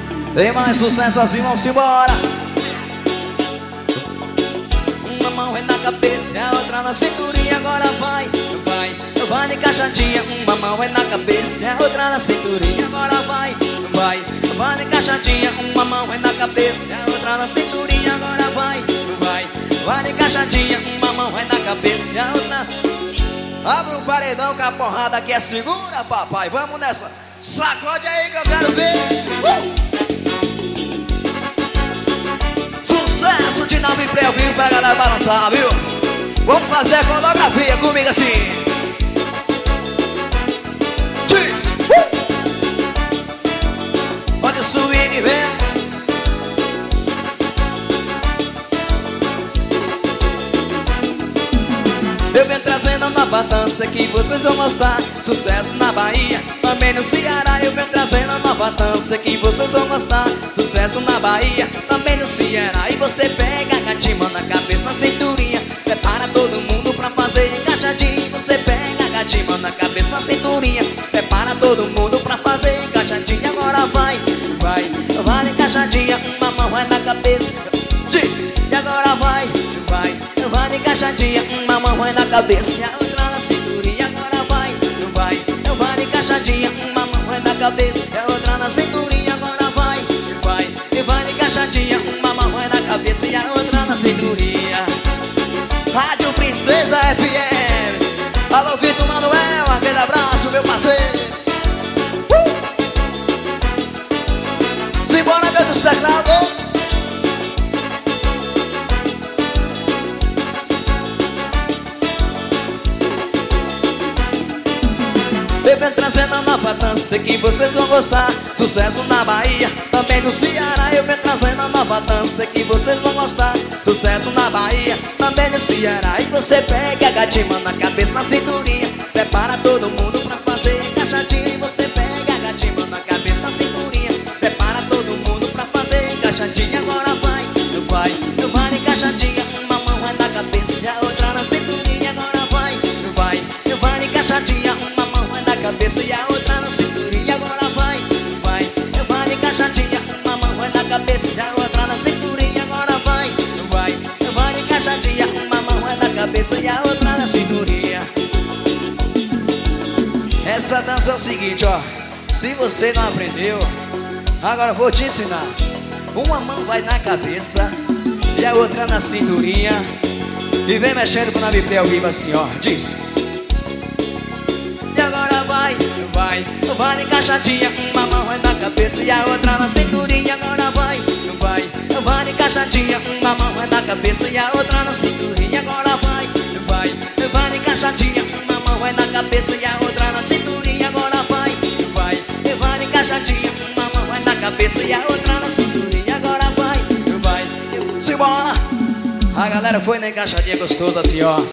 Tem mais sucesso assim, vamos embora. Uma mão é na cabeça e a outra na cinturinha. Agora vai, vai, vai encaixadinha. Uma mão é na cabeça e a outra na cinturinha. Agora vai, vai, vai encaixadinha. Uma mão é na cabeça e a outra na cinturinha. Agora vai, vai, vai encaixadinha. Uma mão é na cabeça e a outra. Abre o paredão que a porrada aqui é segura, papai. Vamos nessa. Sacode aí que eu quero ver. Sucesso de nome pré viu pra galera balançar, viu? Vamos fazer a coreografia comigo assim. Diz. Olha o swing, vem. Eu venho trazendo uma nova dança que vocês vão gostar. Sucesso na Bahia, também no Ceará. Eu venho trazendo uma nova dança que vocês vão gostar. Sucesso na Bahia, também no Ceará. E você pega a gatima na cabeça, na cinturinha. Prepara todo mundo pra fazer encaixadinho. Você pega a gatima na cabeça, na cinturinha. Prepara todo mundo pra fazer encaixadinho. Agora vai, vai, vai encaixadinha. Uma mão vai na cabeça. Diz, e agora vai, vai, vai encaixadinha. Uma mão vai na cabeça e a outra na cinturinha. Agora vai, vai, vai encaixadinha. Uma mão vai na cabeça e a outra na cinturinha. Agora vai, vai, vai encaixadinha. Uma mão vai na cabeça e a outra na cinturinha. Rádio Princesa FM. Alô, Vitor Manuel, aquele abraço, meu parceiro. Simbora, meu Deus, teclado. Eu venho trazendo a nova dança que vocês vão gostar. Sucesso na Bahia, também no Ceará. Eu venho trazendo a nova dança que vocês vão gostar. Sucesso na Bahia, também no Ceará. E você pega a gatima na cabeça, na cinturinha. Prepara todo mundo pra fazer encaixadinha. E você pega a gatima na cabeça, na cinturinha. Prepara todo mundo pra fazer encaixadinha. Agora vai, vai, vai encaixadinha. Uma mão vai na cabeça e a outra na cinturinha. Agora vai, vai, vai encaixadinha. Cabeça e a outra na cinturinha. Agora vai, vai, vai encaixadinha. Uma mão vai na cabeça e a outra na cinturinha. Agora vai, vai, vai encaixadinha. Uma mão vai na cabeça e a outra na cinturinha. Essa dança é o seguinte, ó. Se você não aprendeu, agora eu vou te ensinar. Uma mão vai na cabeça e a outra na cinturinha. E vem mexendo com a Bíblia ao vivo assim, ó. Diz. Vai, vai, vai encaixadinha. Uma mão vai na cabeça e a outra na cinturinha. Agora vai, vai, vai encaixadinha. Uma mão vai na cabeça e a outra na cinturinha. Agora vai, vai, vai encaixadinha. Uma mão vai na cabeça e a outra na cinturinha. Agora vai, vai, vai encaixadinha. Uma mão vai na cabeça e a outra na cinturinha. Agora vai, vai, simbora. A galera foi na encaixadinha gostosa assim, ó.